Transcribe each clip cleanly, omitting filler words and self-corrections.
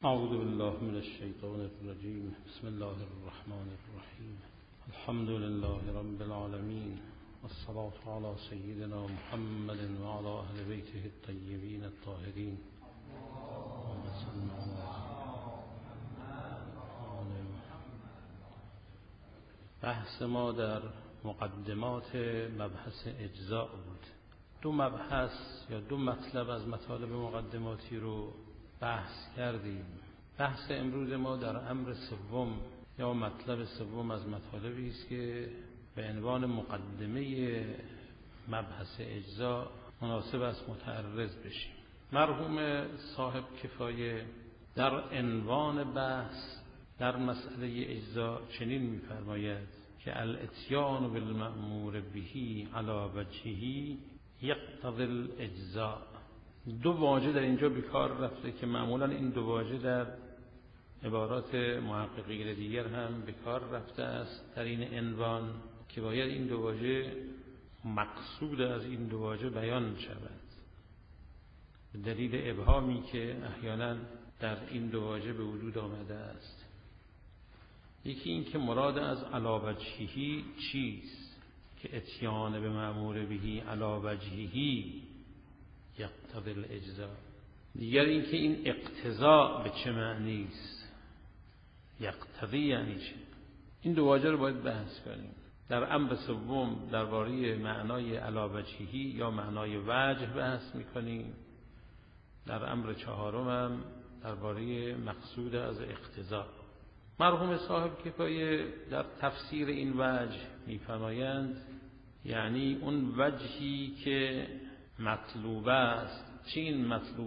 اعوذ بالله من الشیطان الرجیم. بسم الله الرحمن الرحیم. الحمد لله رب العالمین والصلاة علی سیدنا محمد و علی اهل بیته الطیبین الطاهرین. بحث ما در مقدمات مبحث اجزاء بود. دو مبحث یا دو مطلب از مطالب مقدماتی رو بحث کردیم. بحث امروز ما در امر سوم یا مطلب سوم از مطالبی است که به عنوان مقدمه مبحث اجزاء مناسب است متعرض بشیم. مرحوم صاحب کفایه در عنوان بحث در مسئله اجزاء چنین می‌فرماید که الاتیان بالمأمور به علی وجهه یقتضی الاجزاء. دو واژه در اینجا به کار رفته که معمولا این دو واژه در عبارات محققین دیگر هم به کار رفته است در این عنوان که باید این دو واژه مقصود از این دو واژه بیان شود، به دلیل ابهامی که احیانا در این دو واژه به وجود آمده است. یکی این که مراد از علی وجهه چیست که اتیان به مأمور به علی وجهه یقتضی الاجزاء. دیگر این که این اقتضاء به چه معنی است، یقتضی یعنی چه. این دو واژه رو باید بحث کنیم. در امر سوم درباره معنای علی وجهه یا معنای وجه بحث میکنیم. در امر چهارم هم درباره مقصود از اقتضاء. مرحوم صاحب کفایه در تفسیر این وجه میفرمایند یعنی اون وجهی که مطلوب است، چه این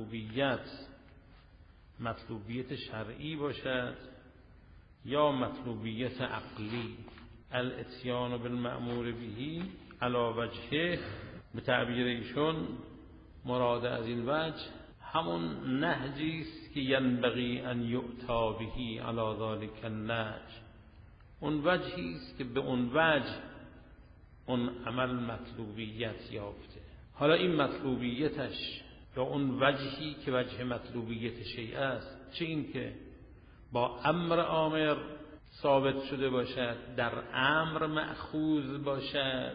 مطلوبیت شرعی باشد یا مطلوبیت عقلی. الاتیان بالمأمور به علی وجهه، به تعبیر ایشون مراد از این وجه همون نهجی است که ینبغی ان یؤتا به علی ذلک النهج. اون وجهی است که به اون وجه اون عمل مطلوبیت یافته. حالا این مطلوبیتش یا اون وجهی که وجه مطلوبیت شیء است، چه این که با امر آمر ثابت شده باشد، در امر مأخوذ باشد،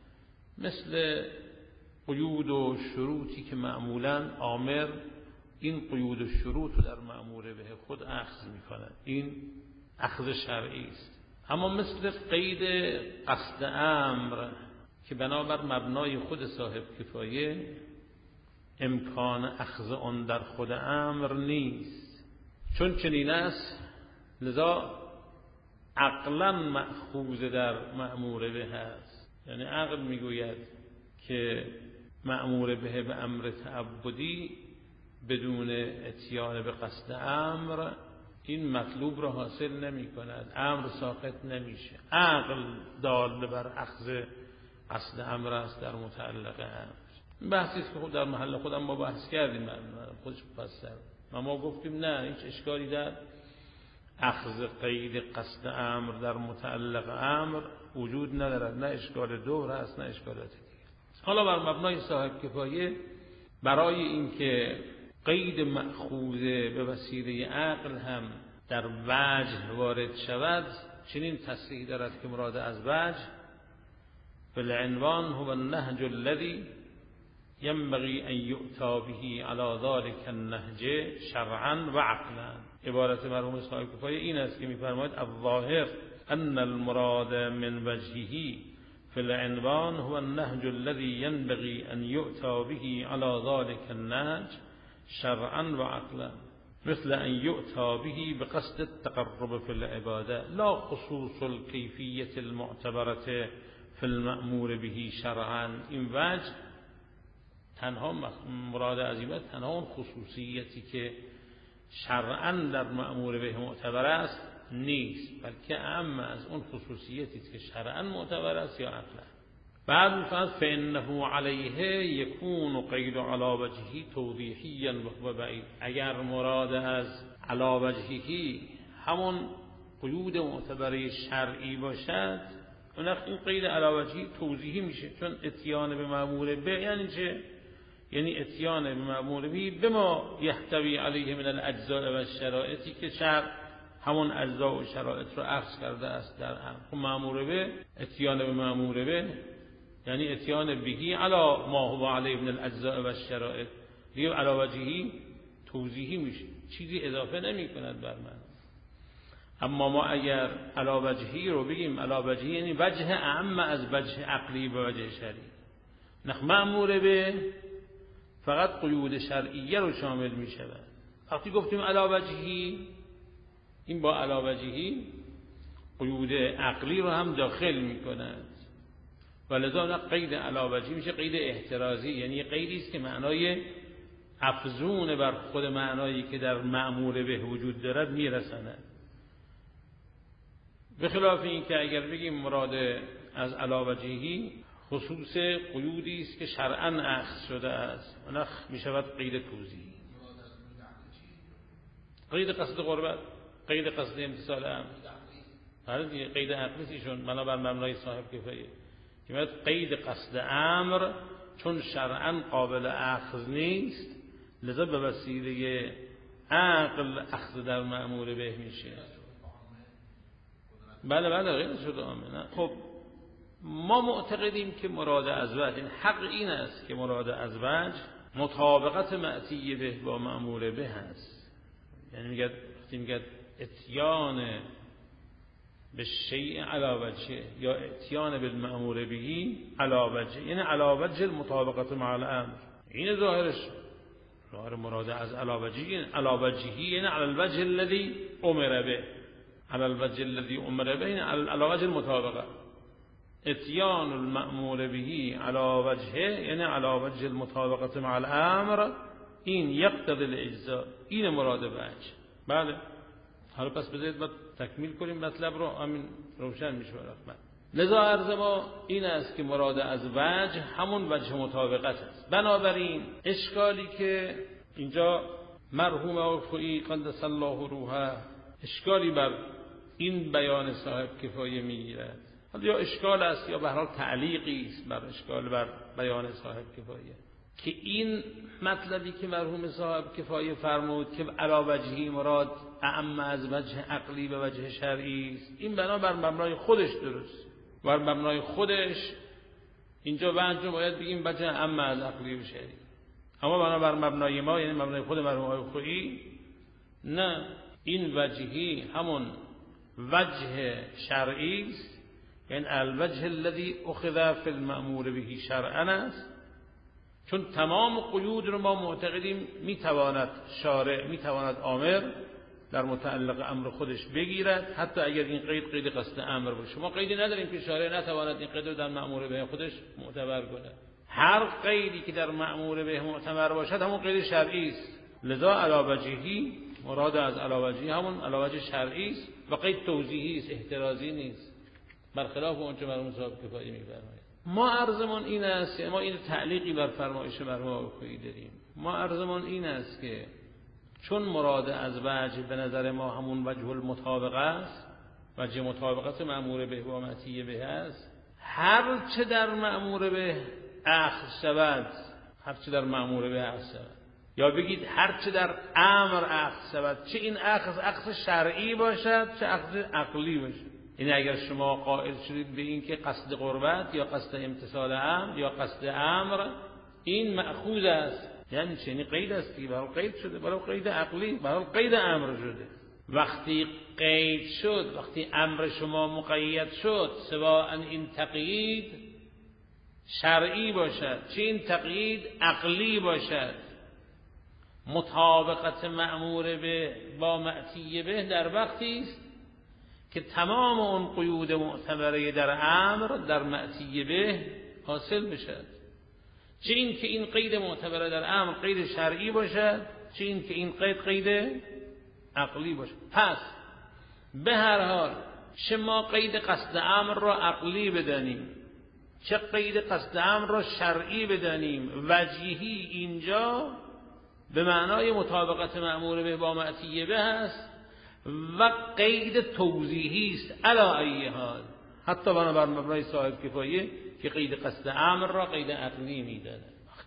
مثل قیود و شروطی که معمولا آمر این قیود و شروط رو در مأمور به خود اخذ می‌کند، این اخذ شرعی است. اما مثل قید قصد امر که بنابر مبنای خود صاحب کفایه امکان اخذ آن در خود امر نیست، چون چنین است لذا عقلا مأخوذ در مأمور به هست. یعنی عقل میگوید که مأمور به امر تعبدی بدون اتیان به قصد امر این مطلوب را حاصل نمی کند، امر ساقط نمیشه. عقل دال بر اخذ قصد امر است در متعلق امر. این بحثی است که خود در محل خودم ما بحث کردیم، خودش مفصل و ما گفتیم نه هیچ اشکالی در اخذ قید قصد امر در متعلق امر وجود ندارد، نه اشکال دور است نه اشکالات دیگر. حالا بر مبنای صاحب کفایه برای اینکه قید مأخوذه به وسیله عقل هم در وجه وارد شود چنین تصریح دارد که مراد از وجه بالعنوان هو النهج الذي ينبغي ان يؤتى به على ذلك النهج شرعا و عقلا. عبارت مرحوم صاحب کفایه این است که می‌فرماید الظاهر ان المراد من وجهه في العنوان هو النهج الذي ينبغي ان يؤتى به على ذلك النهج شرعا و عقلا، مثل ان یؤتا به بقصد التقرب في العباده لا خصوص الكيفية المعتبرة في المأمور به شرعا. این وجه تنها مراد از این وجه تنها اون خصوصیتی که شرعا در مأمور به معتبر است نیست، بلکه اعم از اون خصوصیتی است که شرعا معتبر است یا عقلا. بعد می‌فرماید فإنه علیه یکون قید علی وجهه توضیحیا و بعید. اگر مراد از علی وجهه همون قیود معتبره شرعی باشد اون وقت این قید علی وجهه توضیحی میشه، چون اتیان به مأمور به یعنی چه؟ یعنی اتیان به مأمور به بما یحتوی علیه من الاجزاء و الشرائطی که شرع همون اجزا و شرایط رو اخذ کرده است در امر. مأمور به، اتیان به مأمور به یعنی اتیان بهی علی ما هو علیه من الاجزاء و الشرائط، دیگه علی وجهی توضیحی میشه، چیزی اضافه نمی کند بر من. اما ما اگر علی وجهی رو بگیم، علی وجهی یعنی وجه اعم از وجه عقلی و وجه شرعی. نخ مأمور به فقط قیود شرعیه رو شامل می شود. وقتی گفتیم علی وجهی، این با علی وجهی قیود عقلی رو هم داخل می کند، ولذا قید علی وجهی میشه قید احترازی، یعنی قیدی است که معنای افزون بر خود معنایی که در مأمور به وجود دارد میرساند. به خلاف این که اگر بگیم مراد از علی وجهی خصوص قیودی است که شرعاً اخذ شده است، اون میشود قید توضیحی. قید قصد قربت، قید قصد امتثال امر، هر قید عقلیشون بنابر مبنای صاحب کفایه که میاد قید قصد امر چون شرعاً قابل اخذ نیست، لذا به وسیله عقل اخذ در مأمور به میشه. بله غیر شده آمنه. خب ما معتقدیم که مراد از وجه، این حق این است که مراد از وجه مطابقت معطی به با مأمور به هست. یعنی میگه اتیان به شیء علی وجه یا اتیان بالمأمور به علی وجه، یعنی علی وجه المطابقت مع الامر. این ظاهرش، ظاهر مراد از علی وجهی یعنی علی الوجه الذی امر به، علی الوجه الذی امر به یعنی علی وجه المطابقه. اتیان المأمور به علی وجهه یعنی علی وجه المطابقت مع الامر، این یقتضی الاجزاء، این مراد وجه. بله حالا پس بذارید ما تکمیل کنیم مطلب رو، همین روشن میشه برای. لذا عرض ما این است که مراد از وجه همون وجه مطابقت است. بنابراین اشکالی که اینجا مرحوم عرفی قدس الله روحه اشکالی بر این بیان صاحب کفایه میگیرد، یا اشکال است یا به هر حال تعلیقی است بر اشکال بر بیان صاحب کفایه، که این مطلبی که مرحوم صاحب کفایه فرمود که علی وجهی مراد اعم از وجه عقلی و وجه شرعی است، این بنا بر مبنای خودش درست، بر مبنای خودش اینجا وجه باید بگیم وجه اعم از عقلی و شرعی. اما بنا بر مبنای ما یعنی مبنای خود مرحوم عرفی نه، این وجهی همون وجه شرعی است، یعنی الوجه الذی اخذ فی المأمور به شرعا است، چون تمام قیود رو ما معتقدیم میتواند شارع، میتواند آمر در متعلق امر خودش بگیرد، حتی اگر این قید قصد امر باشه. ما قیدی نداریم که شارع نتواند این قید رو در مأمور به خودش معتبر کند. هر قیدی که در مأمور به معتبر باشد همون قید شرعی است. لذا علی وجهی مراد از علی وجهی همون علی وجه شرعی است و قید توضیحی است، احترازی نیست، برخلاف اونچه مرحوم صاحب کفایه می‌فرماید. ما عرضمون این است، ما این تعلیقی بر فرمایش مرحوم عرفی داریم. ما عرضمون این است که چون مراد از وجه به نظر ما همون وجه المطابقه است، وجه مطابقت مأمور به و معطی به است، هر چه در مأمور به اخذ شود، هر چه در مأمور به اخذ شود، یا بگید هر چه در امر اخذ شود، چه این اخذ شرعی باشد چه اخذ عقلی باشد. این اگر شما قائل شدید به این که قصد قربت یا قصد امتثال امر یا قصد امر این مأخوذ است، یعنی چنین قید است که برای قید شده، برای قید عقلی، برای قید امر شده. وقتی قید شد، وقتی امر شما مقید شد، سواء این تقیید شرعی باشد چه این تقیید عقلی باشد، مطابقت مأمور به با معطی به در وقتی است که تمام اون قیود معتبره در امر در معطی به حاصل بشد، چه این که این قید معتبره در امر قید شرعی باشد، چه این که این قید عقلی باشد. پس به هر حال چه ما قید قصد امر را عقلی بدانیم چه قید قصد امر را شرعی بدانیم، وجهی اینجا به معنای مطابقت مأمور به با معطی به است و قید توضیحی است علی ای حال، حتی بنابر مبنای صاحب کفایه که قید قصد امر را قید عقلی میداند.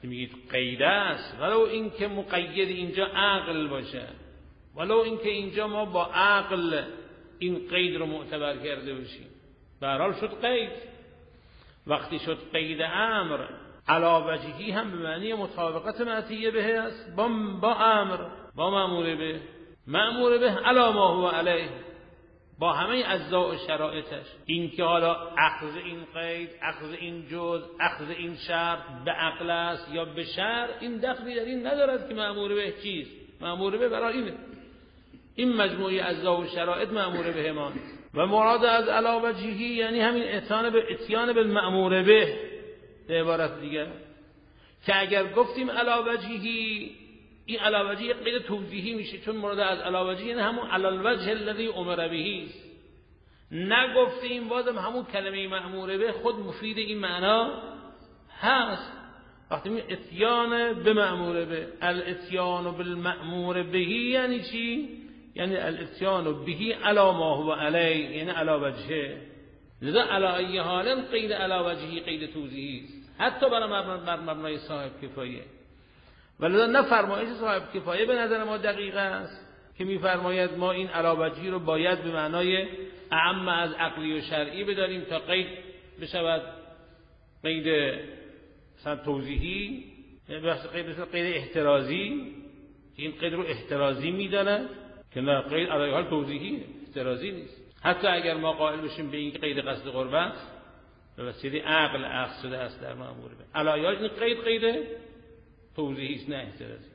وقتی میگید قید است، ولو اینکه مقید اینجا عقل باشه، ولو اینکه اینجا ما با عقل این قید رو معتبر کرده باشیم، به هر حال شد قید. وقتی شد قید امر علی وجهی هم به معنی مطابقت معطیه به است با امر، با مأمور به، مأمور به علی ما هو علیه، با همه اجزاء و شرایطش. این که حالا اخذ این قید، اخذ این جزء، اخذ این شرط به عقل است یا به شرع، این دخلی در این ندارد که مأمور به چیست. مأمور به برای اینه، این مجموعه اجزاء و شرایط مأمور به مان. و مراد از علی وجهی یعنی همین اتیان بالمأمور به. به عبارت دیگه که اگر گفتیم علی وجهی، این علی وجهی قید توضیحی میشه، چون مراد از علی وجهی یعنی همون علی الوجه الذی امر به است. نگفتیم بازم همون کلمه مأمور به خود مفید این معنا هست. وقتی می اتیان به مأمور به، الاتیان بالمأمور به یعنی چی؟ یعنی الاتیان به علی ما هو علیه، یعنی علی وجهه. لذا علی ای حال قید علی وجهی قید توضیحی است، حتی بر مبنای صاحب کفایه. ولذا نه فرمایش صاحب کفایه به نظر ما دقیق است که میفرماید ما این علی وجهی رو باید به معنای اعم از عقلی و شرعی بداریم تا قید بشود قید مثلا توضیحی، بحث قید احترازی، که این قید رو احترازی میدانند که نه، قید علی حال توضیحی، احترازی نیست. حتی اگر ما قائل بشیم به این قید قصد قربت به وسیله عقل اخذ شده است در مأمور به، علی حال این قید توضیحی است نه احترازی.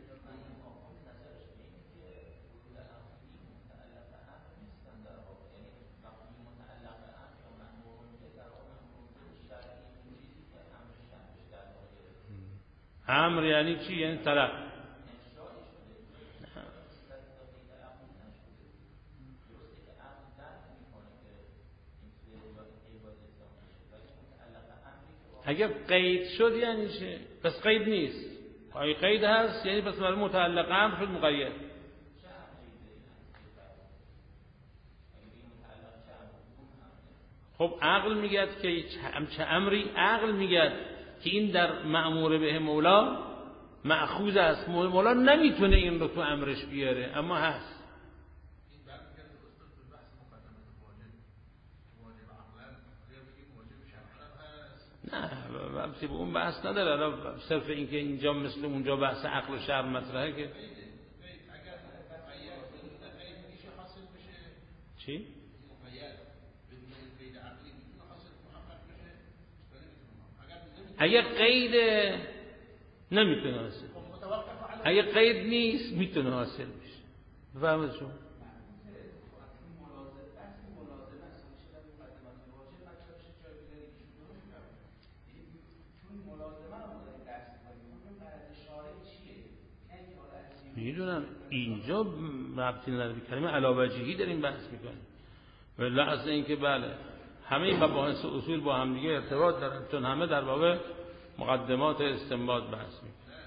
امر یعنی چی؟ یعنی طلب. اگر قید شد یعنی چه؟ پس قید نیست. اگه قید هست یعنی پس متعلق امر شد مقید. خب عقل میگه که چه امری؟ عقل میگه که این در مأمور به مولا مأخوذ است، مولا نمیتونه این رو تو امرش بیاره، اما هست. نه بحثی به اون بحث نداره، الان صرف این که اینجا مثل اونجا بحث عقل و شرع مطرحه که چی؟ اگه قید نمیتونه حاصل، اگه قید نیست میتونه حاصل بشه. بفهمید شما؟ میدونم اینجا ربطی نداره، کلمه علی وجهی داریم بحث میکنیم، ولی اصلا اینکه بله همه این مباحث اصول با هم دیگه ارتباط دارن، چون همه در باب مقدمات استنباط بحث میکنن.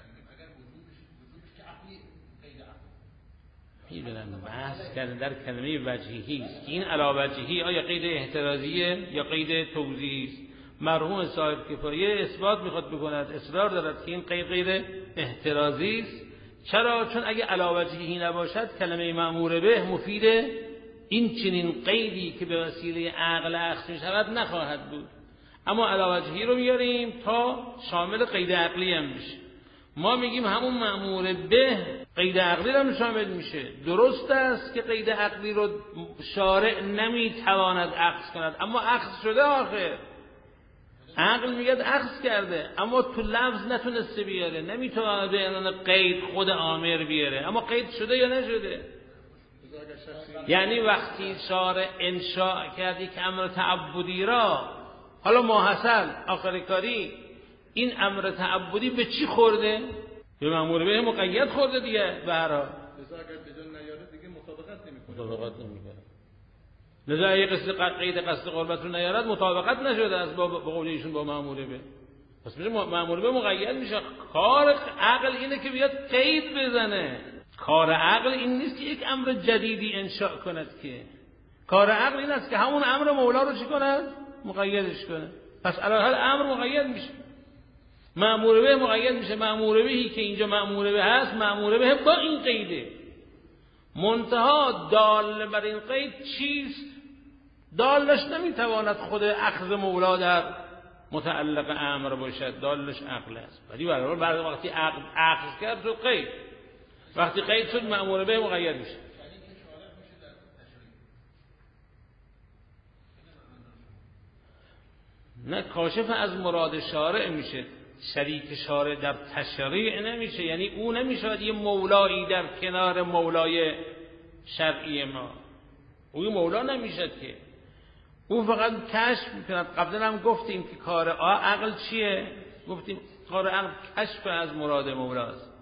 میدونم بحث کردن در کلمه وجهی است که این علی وجهی آیا قید احترازیه یا قید توضیحی است. مرحوم صاحب کفایه اثبات میخواد بکند، اصرار دارد که این قید احترازی است. چرا؟ چون اگه علی وجهی نباشد کلمه مأمور به مفید این چنین قیدی که به وسیله عقل اخذ می‌شود نخواهد بود. اما علی وجهی رو میاریم تا شامل قید عقلی هم میشه. ما میگیم همون مأمور به قید عقلی هم شامل میشه. درست است که قید عقلی رو شارع نمیتواند اخذ کند، اما اخذ شده. آخر عقل میگه اخذ کرده اما تو لفظ نتونسته بیاره، نمیتونه به عنوان قید خود آمر بیاره، اما قید شده یا نشده. یعنی وقتی شارع انشاء کرد یک امر تعبدی را، حالا ماحصل آخر کاری این امر تعبدی به چی خورده؟ به مأمور به مقید خورده دیگه. به هر حال مطابقت نمیکنه. لذا اگه قید قصد قربت رو نیارد مطابقت نشده است با قول ایشون با مأمور به، پس میشه مأمور به مقید میشه. کار عقل اینه که بیاد قید بزنه. کار عقل این نیست که یک امر جدیدی انشاء کند، که کار عقل این است که همون امر مولا رو چی کند؟ مقیدش کنه. پس علی حال امر مقید میشه. مأمور به مقید میشه. مأمور بهی که اینجا مأمور به هست، مأمور به با این قیده. منتها دال بر این قید چیست؟ دالش نمیتواند خود اخذ مولا در متعلق امر باشد، دالش عقل است. ولی برای بعد وقتی عقل اخذ کرد تو قید، وقتی قید شد مأمور به مقید میشه. نه، کاشف از مراد شارع میشه، شریک شارع در تشریع نمیشه. یعنی او نمیشه یه مولایی در کنار مولای شرعی ما، او مولا نمیشه که او فقط کشف میکند. قبلا هم گفتیم که کار عقل چیه؟ گفتیم کار عقل کشف از مراد مولاست.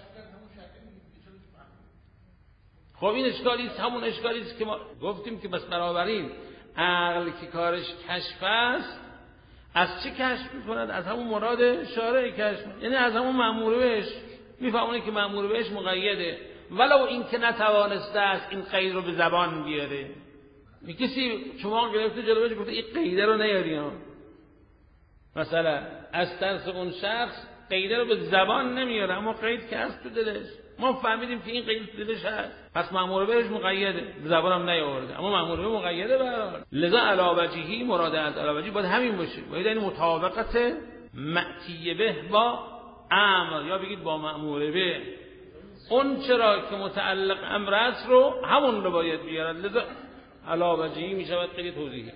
خب این اشکالی است، همون اشکالی است که ما گفتیم که بس بنابراین عقل که کارش کشف است، از چه کشف میکند؟ از همون مراد شارع کشف، یعنی از همون مأمور بهش. میفهمونه که مأمور بهش مقیده، ولو این که نتوانسته است این قید رو به زبان بیاره. کسی شما گرفته جلوش گفته این قیده رو نیاری ها، مثلا از ترس اون شخص قیده رو به زبان نمیاره، اما قید که هست تو دلش. ما فهمیدیم که این قید تو دلش هست، پس مأمور بهش مقیده، به زبان هم نیاورده، اما مأمور به مقیده برحال. لذا علاوجهی، مراد از علاوجهی باید همین باشه، باید این مطابقت مأتی به با امر، یا بگید با مأمور به. اون چرا که متعلق امر است رو همون رو باید بیارد، لذا علاوجهی می شود قید توضیحی.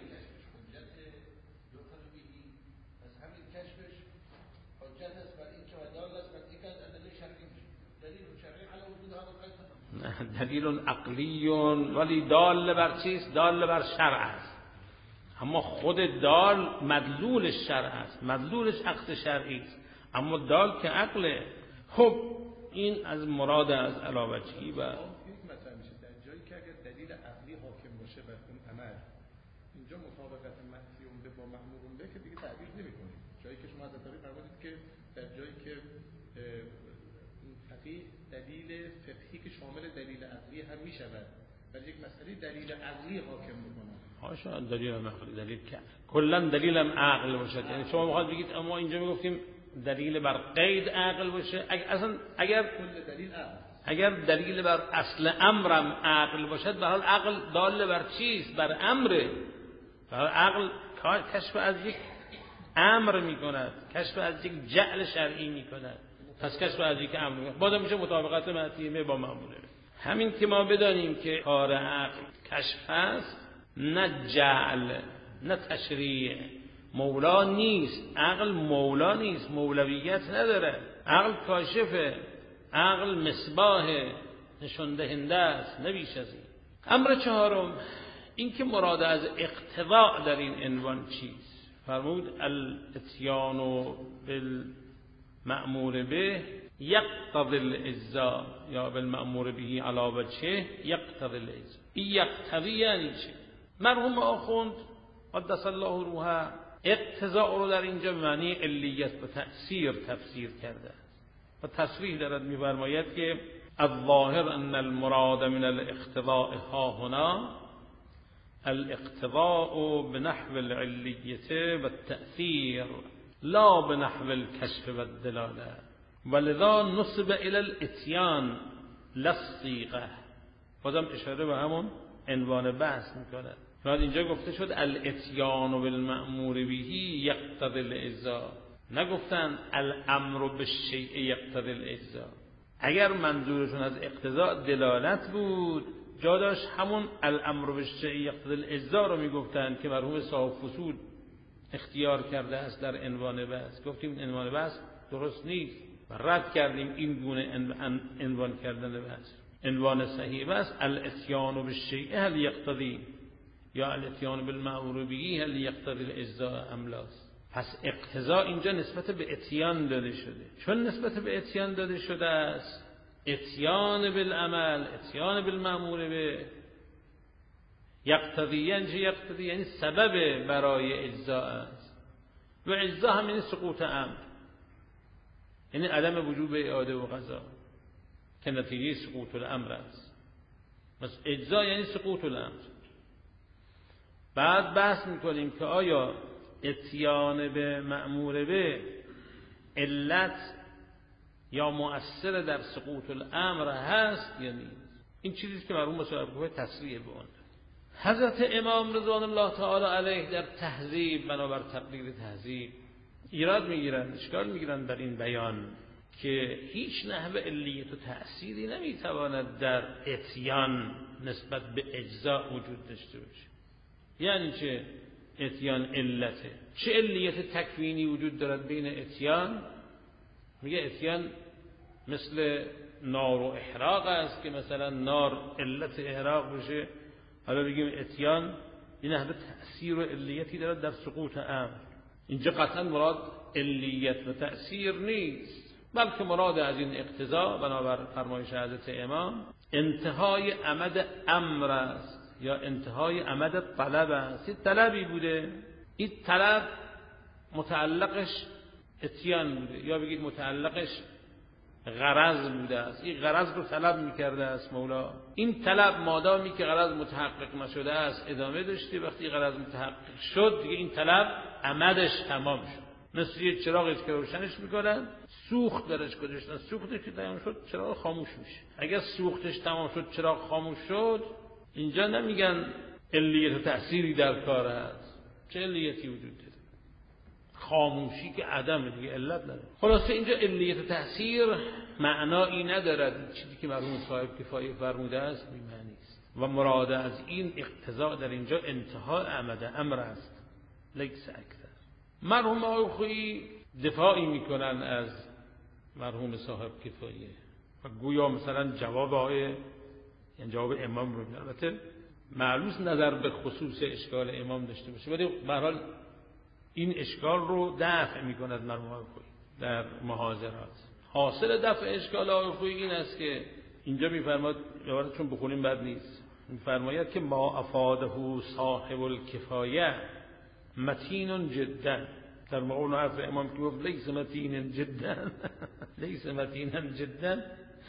دلیل عقلی ولی دال بر چیست؟ دال بر شرع است، اما خود دال مدلول شرع است، مدلولش عقد شرعی است، اما دال که عقله. خب این از مراد از علاوجهی. و اینجا مطابقت مأتیون به با مأمورون به که دیگه تعبیر نمی‌کنید. جایی که شما از طریق فرمودید که در جایی که فقیه دلیل فقهی که شامل دلیل عقلی هم می‌شود، ولی یک مسئله دلیل عقلی حاکم می‌کنه. هاشون دلیل عقلی، دلیل که کلا دلیل هم عقل باشد. یعنی شما می‌خواید بگید اما اینجا میگفتیم دلیل بر قید عقل باشه. اگر کل دلیل عقل، اگر دلیل بر اصل امرم عقل باشد، به حال عقل دال بر چیست؟ بر امره. به حال عقل کشف از یک امر میکند، کشف از یک جعل شرعی میکند، پس کشف از یک امر میکند، بازم میشه مطابقت مأتیه با مأموره. همین که ما بدانیم که کار عقل کشف است، نه جعل نه تشریع. مولا نیست، عقل مولا نیست، مولویت نداره. عقل کاشفه، عقل مصباح، نشان دهنده است، نه بیش از این. امر چهارم، این که مراد از اقتضاء در این عنوان چیست؟ فرمود الاتیان بالمأمور به یقتضی الاجزاء، یا بالمأمور به علی وجهه یقتضی الاجزاء. این یقتضی یعنی چه؟ مرحوم آخوند قدس الله روحه اقتضاء رو در اینجا به معنی علیت و تأثیر تفسیر کرده و تصریح دارد می‌فرماید که الظاهر ان المراد من الاقتضاء ها هنا الاقتضاء بنحو العلیة والتأثیر لا بنحو الكشف والدلاله ولذا نسب الى الاتیان لا الصیغه. بازم اشاره به همون عنوان بحث میکنه. بعد اینجا گفته شد الاتیان بالمأمور به یقتضی الاجزاء، نگفتن الامر بالشیء یقتضی الاجزاء. اگر منظورشون از اقتضاء دلالت بود، جا داشت همون الامر بالشیء یقتضی الاجزاء رو میگفتن که مرحوم صاحب فصول اختیار کرده است در عنوان بحث. گفتیم عنوان بحث درست نیست و رد کردیم این گونه عنوان کردن بحث. عنوان صحیح بحث الاتیان بالشیء هل یقتضی یا الاتیان بالمأمور به هل یقتضی الاجزاء ام لا. پس اقتضا اینجا نسبت به اتیان داده شده. چون نسبت به اتیان داده شده است، اتیان بالعمل، اتیان بالمأمور به یقتضی یعنی سبب برای اجزاء است و اجزاء هم یعنی سقوط امر، یعنی عدم وجوب اعاده و قضا که نتیجه سقوط الامر است. پس اجزاء یعنی سقوط الامر. بعد بحث میکنیم که آیا اتیان به مأمور به علت یا مؤثر در سقوط الامر هست یا نیست. این چیزی که مرحوم صاحب کوفه تصریح به اون. حضرت امام رضوان الله تعالی علیه در تهذیب بنابر تقریر تهذیب ایراد میگیرند، اشکال میگیرند در این بیان که هیچ نحوه علیت و تأثیری نمیتواند در اتیان نسبت به اجزا وجود داشته باشه. یعنی چه اتیان علته؟ چه علیت تکوینی وجود دارد بین اتیان؟ میگه اتیان مثل نار و احراق است که مثلا نار علت احراق بشه، حالا بگیم اتیان این نحوه تأثیر و علیتی دارد در سقوط امر. اینجا قطعا مراد علیت و تأثیر نیست، بلکه مراد از این اقتضا بنابر فرمایش حضرت امام انتهای عمد امر است یا انتهای عمد طلب است. این طلبی بوده، این طلب متعلقش اتیان بوده یا بگید متعلقش غرض بوده است. این غرض رو طلب میکرده است مولا. این طلب مادامی که غرض متحقق نشده است ادامه داشته، وقتی غرض متحقق شد دیگه این طلب عمدش تمام شد. مثل یه چراغی که روشنش میکنن سوخت درش گذاشتن، سوختش که تمام شد چراغ خاموش میشه. اگر سوختش تمام شد چراغ خاموش شد، اینجا نمیگن علیت و تأثیری در کار است. چه علیتی وجود داره؟ خاموشی که عدم دیگه علت نداره. خلاصه اینجا علیت و تأثیر معنایی ندارد. چیزی که مرحوم صاحب کفایه فرموده است بی معنی است و مراد از این اقتضا در اینجا انتهای عمد امر است، لیس اکثر. مرحوم آقای خویی دفاعی میکنن از مرحوم صاحب کفایه و گویا مثلا جواب جواب امام رو میدن. البته معلوم نظر به خصوص اشکال امام داشته باشه، ولی به هر حال این اشکال رو دفع میکند مرحوم آقای خویی در محاضرات. حاصل دفع اشکال آقای خویی این است که اینجا میفرماد، چون بخونیم بد نیست، میفرماید که ما افاده صاحب الکفایه متین جدا. در مقابل حرف امام که گفت لیس متین جدا لیس متین جدا،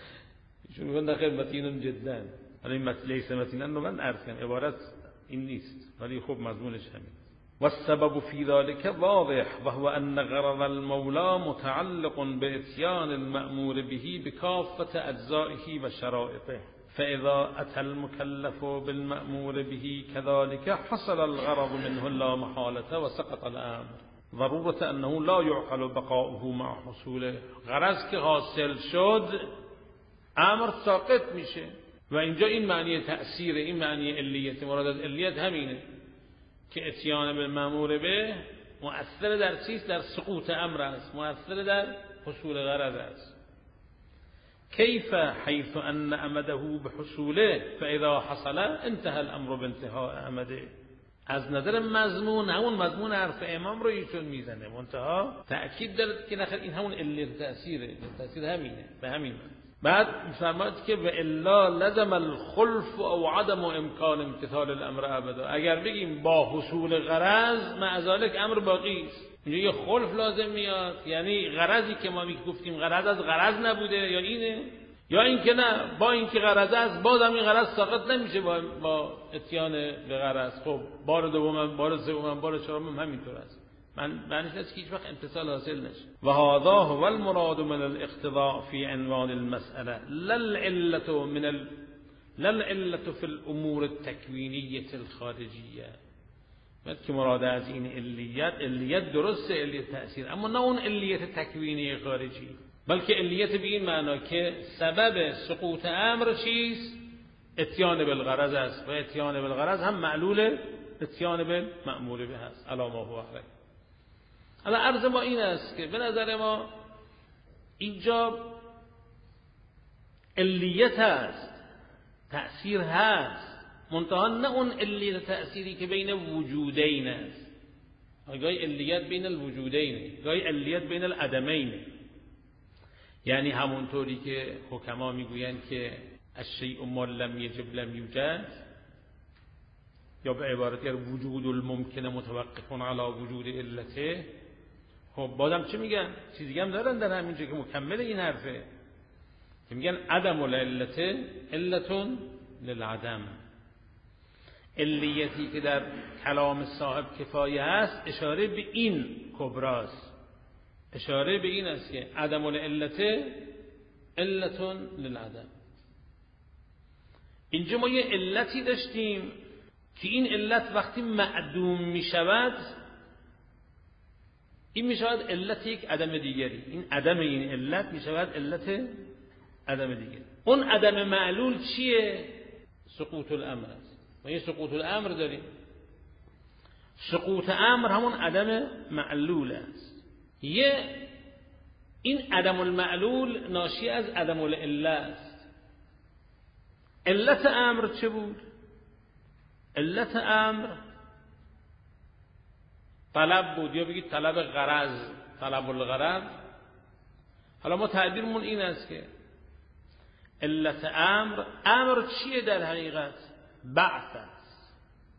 چون میگن داخل متین جدا، حالا لیس متین رو من عرض کنم عبارت این نیست، ولی خب مضمونش همین. والسبب في ذلك واضح وهو أن غرض المولى متعلق بإتيان المأمور به بكافة أجزائه وشرائطه، فإذا أتى المكلف بالمأمور به كذلك حصل الغرض منه لا محالة وسقط الأمر، ضرورة أنه لا يعقل بقاؤه مع حصوله. غرض که حاصل شد امر ساقط میشه و اینجا این معنی تأثیر، این معنی علیت، مراد از علیت همینه که اتیان بالمأمور به مؤثر در چیست؟ در سقوط امر است، مؤثر در حصول غرض است. كيف حيث أن أمده بحصوله فإذا حصل انتهى الأمر بانتهاء أمده. از نظر مضمون همون مضمون حرف امام رو ایشون میزنه، منتها تأکید دارد که نخیر این همون علت تأثیره، تأثیر همینه، به همین. بعد می‌فرماید که و الا لزم الخلف او عدم امکان امتثال الامر ابدا. اگر بگیم با حصول غرض مع ذلك امر باقی است، اینجا یه خلف لازم میاد، یعنی غرضی که ما گفتیم غرض از غرض نبوده یا اینه، یا این که نه با این که غرض است بازم این غرض ساقط نمیشه با اتیان به غرض. خب بار دوم، بار سوم، بار چهارم همینطور است. معنیش نیست که هیچ وقت امتثال حاصل نشه. و هذا هو المراد من الاقتضاء في عنوان المسألة لا العلة في الامور التكوينية الخارجية. که مراد از این علیت درسته، علیت تأثیر، اما نه اون علیت تکوینی خارجی، بلکه علیت به این معنا که سبب سقوط امر چیست؟ اتیان بالغرض است و اتیان بالغرض هم معلول اتیان بالمأمور به است. الا ما هو علیه. حالا عرض ما این است که به نظر ما اینجا علیت هست، تأثیر هست، منتها نه اون علیت تأثیری که بین وجودین است. گاهی علیت بین الوجودین، گاهی علیت بین العدمین. یعنی همونطوری که حکما میگویند که الشیء ما لم یجب لم یوجد، یا به عبارت دیگر وجود الممکن متوقف علی وجود علته. خب بازم چه میگن؟ چیزی هم دارن در همینجا که مکمل این حرفه، که میگن عدم العلته علتون للعدم. علیتی که در کلام صاحب کفایه است اشاره به این کبراست اشاره به این است که عدم العلت علتون للعدم. اینجا ما یه علتی داشتیم که این علت وقتی معدوم می شود این می شود علت یک عدم دیگری. این عدم این علت می شود علت عدم دیگری. اون عدم معلول چیه؟ سقوط الامر است. ما یه سقوط الامر داریم. سقوط امر همون عدم معلول است. این عدم المعلول ناشی از عدم العله است. علت امر چه بود؟ علت امر طلب بود، یا بگید طلب غرض، طلب الغرض. حالا ما تعبیرمون این است که علت امر چیه در حقیقت؟ بعث است.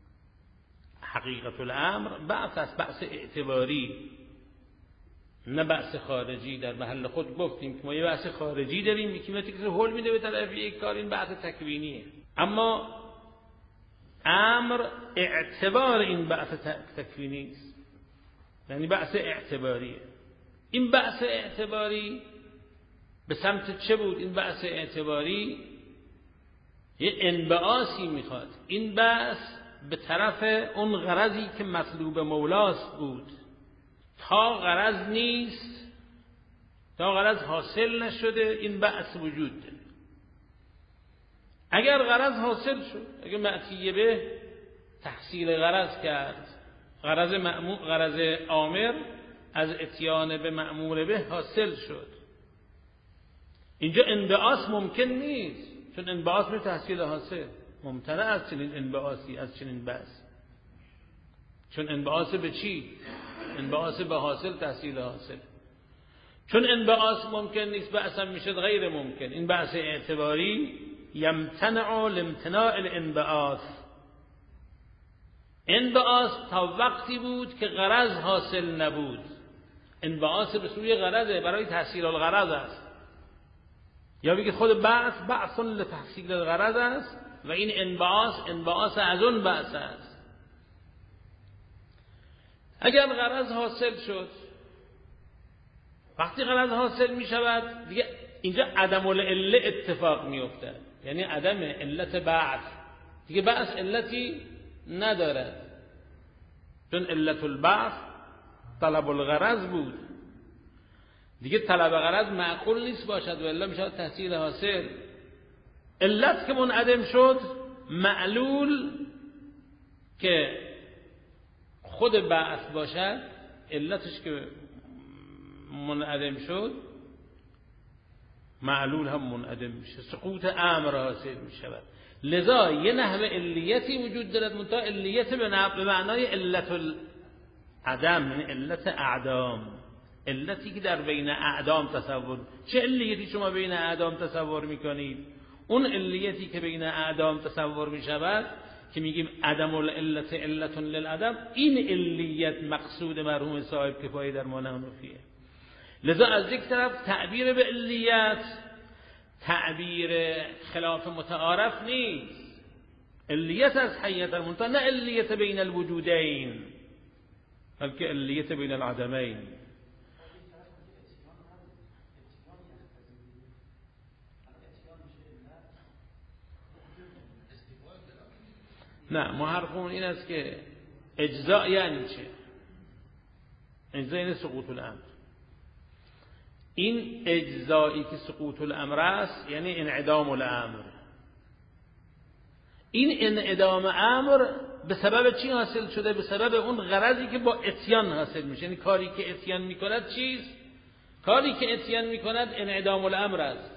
حقیقت الامر بعث است، بعث اعتباری، نه بعث خارجی. در محل خود گفتیم که ما یه بعث خارجی داریم، یکی میاد که هول میده به طرف یک کار، این بعث تکوینیه. اما امر اعتبار این بعث تکوینی است، یعنی بعث اعتباریه. این بعث اعتباری به سمت چه بود؟ این بعث اعتباری یه انبعاثی میخواد. این بعث به طرف اون غرضی که مطلوب مولاست بود. تا غرض نیست، تا غرض حاصل نشده، این بعث وجود داره. اگر غرض حاصل شد، اگر معطیه به تحصیل غرض کرد، غرض آمر از اتیان به مأمور به حاصل شد، اینجا انبعاث ممکن نیست، چون انبعاث به تحصیل حاصل ممتنع از چنین انبعاثی، از چنین بعث. چون انبعاث به چی؟ انبعاث به حاصل، تحصیل حاصل. چون انبعاث ممکن نیست، بعث هم میشد غیر ممکن. این بعث اعتباری یمتنع لامتناع الانبعاث. انبعاث تا وقتی بود که غرض حاصل نبود. انبعاث به سوی غرضه، برای تحصیل الغرض است. یا بگید خود بعث لتحصیل الغرض است و این انبعاث از اون بعث است. اگر غرض حاصل شد، وقتی غرض حاصل می شود دیگه اینجا عدم العله اتفاق می افتد، یعنی عدم علت بعث. دیگه بعث علتی ندارد، چون علت البعث طلب الغرض بود. دیگه طلب غرض معقول نیست باشد و الا می شود تحصیل حاصل. علت که منعدم شد، معلول که خود بعث باشد، علتش که منعدم شد، معلول هم منعدم میشه، سقوط امر حاصل میشود. لذا یه نحو علیتی وجود دارد، منتها علیت به معنای علت العدم، یعنی علت اعدام، علتی که در بین اعدام تصور. چه علیتی شما بین اعدام تصور میکنید؟ اون علیتی که بین اعدام تصور میشود که میگیم عدم العلت علت للعدم، این علیت مقصود مرحوم صاحب کفایه در ما نحنفیه. لذا از یک طرف تعبیر به علیت تعبیر خلاف متعارف نیست. علیت از حیات المنتهى، نه علیت بین الوجودین، بلکه علیت بین العدمین. نه، ما حرفمون این است که اجزاء یعنی چه؟ اجزاء یعنی سقوط الامر. این اجزایی که سقوط الامر است یعنی انعدام الامر. این انعدام امر به سبب چی حاصل شده؟ به سبب اون غرضی که با اتیان حاصل میشه. یعنی کاری که اتیان میکند چیست؟ کاری که اتیان میکند انعدام الامر است.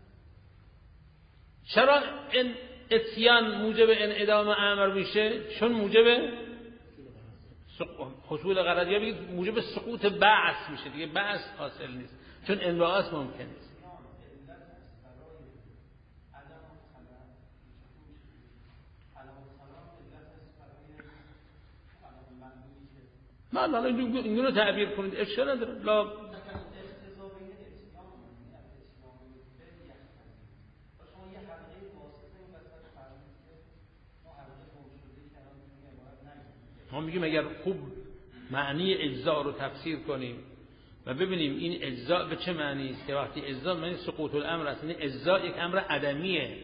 چرا اتیان موجب انعدام امر میشه؟ چون موجب حصول غرض، یا بگید موجب سقوط بعث میشه. دیگه بعث حاصل نیست، چون انبعاث ممکن نیست. نه اینو تعبیر کنید، اشکال نداره. لا ما میگیم اگر خوب معنی اجزا رو تفسیر کنیم و ببینیم این اجزاء به چه معنی است که وقتی اجزاء معنی سقوط الامر است. یعنی اجزاء یک امر عدمیه.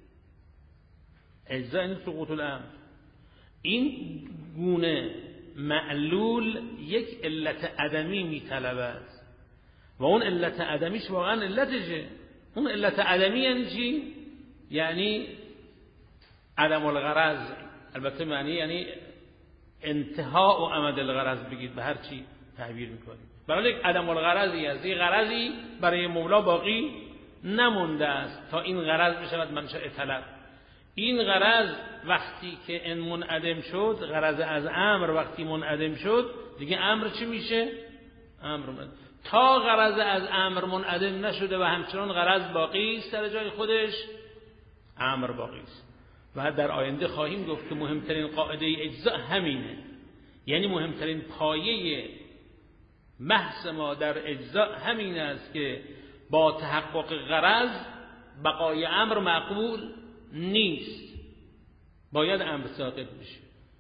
اجزاء یعنی سقوط الامر. این گونه معلول یک علت عدمی میطلبد و اون علت عدمیش واقعا علتشه. اون علت عدمی یعنی چی؟ یعنی عدم الغرض. البته معنی یعنی انتهاء و امد الغرض بگید به هر چی تعبیر میکنید. برای یک عدم الغرضی است، یک غرضی برای مولا باقی نمونده است تا این غرض بشود منشأ طلب. این غرض وقتی که ان منعدم شد، غرض از امر وقتی منعدم شد، دیگه امر چی میشه؟ امر منعدم. تا غرض از امر منعدم نشده و همچنان غرض باقی است در جای خودش، امر باقی است. و در آینده خواهیم گفت که مهمترین قاعده اجزاء همینه. یعنی مهمترین پایه بحث ما در اجزاء همین است که با تحقق غرض بقای امر معقول نیست، باید امر ساقط بشه.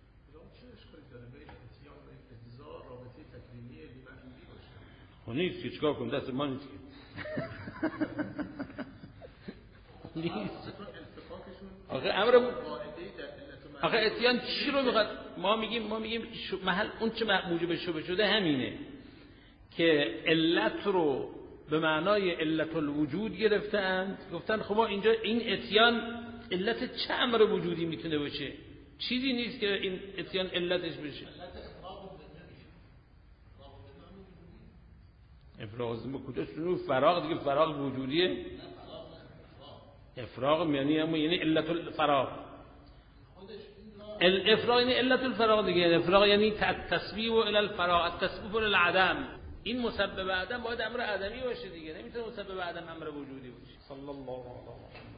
خب نیست که چیکار کنیم، دست ما نیست نیست. آخه اتیان چی رو میخواد؟ ما میگیم محل اون چه موجب شبه شده همینه که علت رو به معنای علت الوجود گرفتند. گفتن خب ما اینجا این اتیان علت چه امر وجودی میتونه باشه؟ چیزی نیست که این اتیان علتش بشه. افراغ کجاست؟ فراغ دیگه، فراغ وجودیه. افراغ یعنی علت الفراغ. الافراغ یعنی علت الفراغ دیگه. الافراغ یعنی التسبیح الی الفراغ، التسبیح الی العدم. این مسبب عدم باید امر عدمی باشه دیگه، نمیتونه مسبب عدم امر وجودی باشه. صلی الله علیه و